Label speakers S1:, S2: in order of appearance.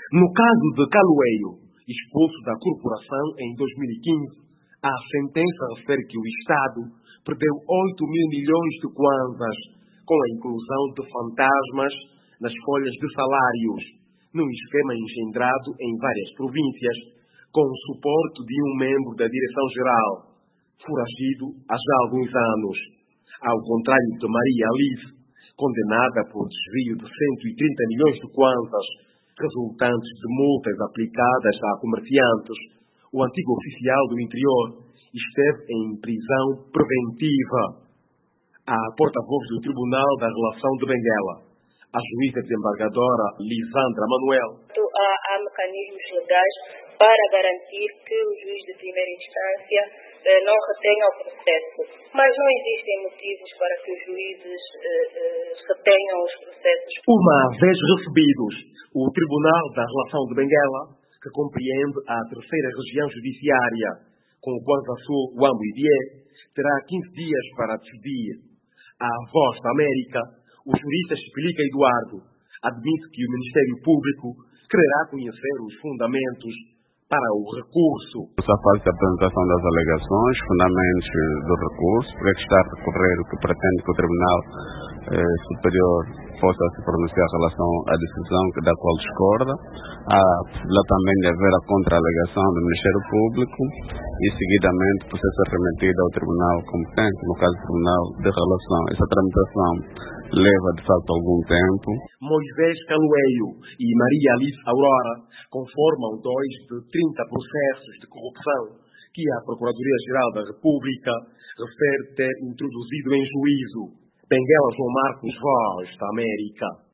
S1: No caso de Calueiro, expulso da corporação em 2015, a sentença refere que o Estado perdeu 8 mil milhões de kwanzas com a inclusão de fantasmas nas folhas de salários, num esquema engendrado em várias províncias, com o suporte de um membro da Direção-Geral, foragido há já alguns anos. Ao contrário de Maria Alice, condenada por desvio de 130 milhões de kwanzas, resultantes de multas aplicadas a comerciantes, o antigo oficial do interior esteve em prisão preventiva. A porta-voz do Tribunal da Relação de Benguela, a juíza desembargadora Lisandra Manuel.
S2: Há mecanismos legais para garantir que o juiz de primeira instância não retenha o processo. Mas não existem motivos para que os juízes retenham os processos.
S1: Uma vez recebidos, o Tribunal da Relação de Benguela, que compreende a terceira região judiciária, com o Kwanza Sul, Huambo e Bié, terá 15 dias para decidir. À Voz da América, o jurista explica Eduardo admite que o Ministério Público quererá conhecer os fundamentos para o recurso.
S3: Essa fase de apresentação das alegações, fundamentos do recurso, porque está a recorrer o que pretende que o Tribunal Superior possa se pronunciar em relação à decisão da qual discorda. Há possibilidade também de haver a contra-alegação do Ministério Público e, seguidamente, o processo é remetido ao Tribunal competente, no caso do Tribunal de Relação. Essa tramitação leva, de facto, algum tempo.
S1: Moisés Calueiro e Maria Alice Aurora conformam dois de 30 processos de corrupção que a Procuradoria-Geral da República refere ter introduzido em juízo. Benguela João Marcos, Voz da América.